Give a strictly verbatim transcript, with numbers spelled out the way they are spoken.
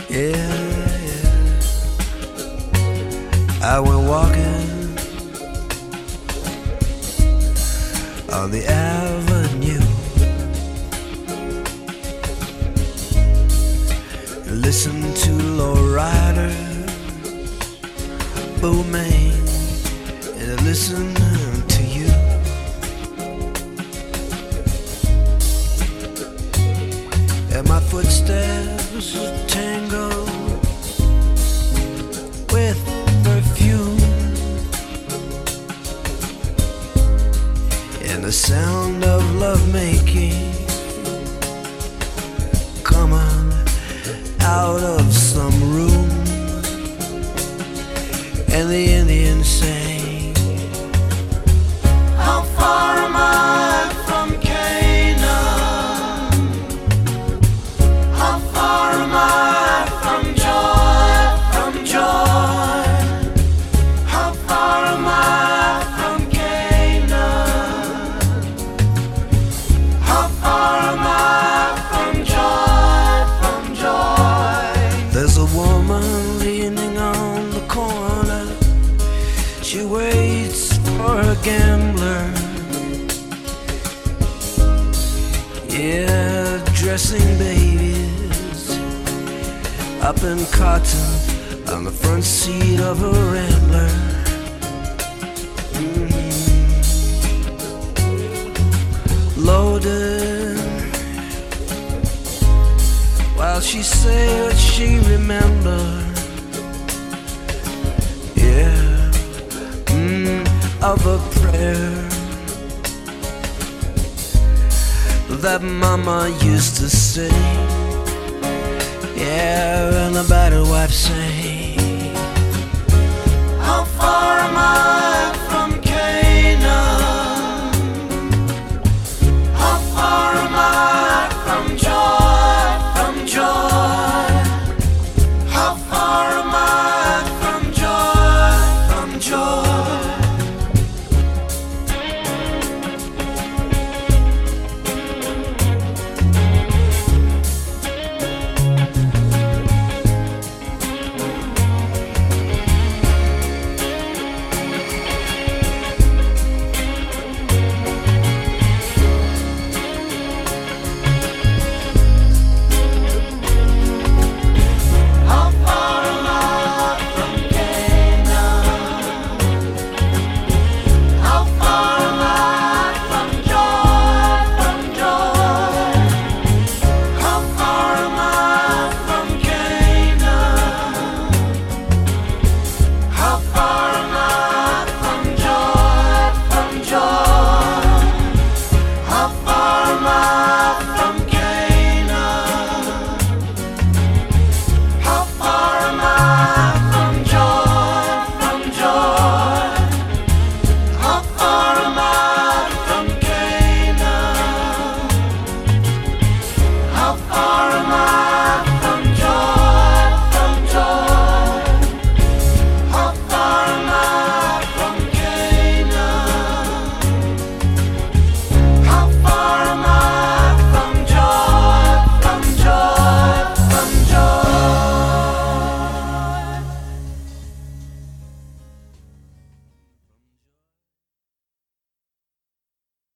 Yeah, yeah. I went walking on the avenue, listen to lowriders booming, and I listen to you. And my footsteps tangle with perfume, and the sound of lovemaking coming out of some room. And the Indians sang, how far am I from Canaan? How far am I from joy, from joy? How far am I from Canaan? How far am I from joy, from joy? There's a woman leaning on the corner. She waits for a gambler. Yeah, dressing babies up in cotton on the front seat of a Rambler. Mm-hmm. Loaded while she say what she remembered. Yeah, mm, of a prayer that mama used to sing. Yeah, and the battered wife sang, how far am I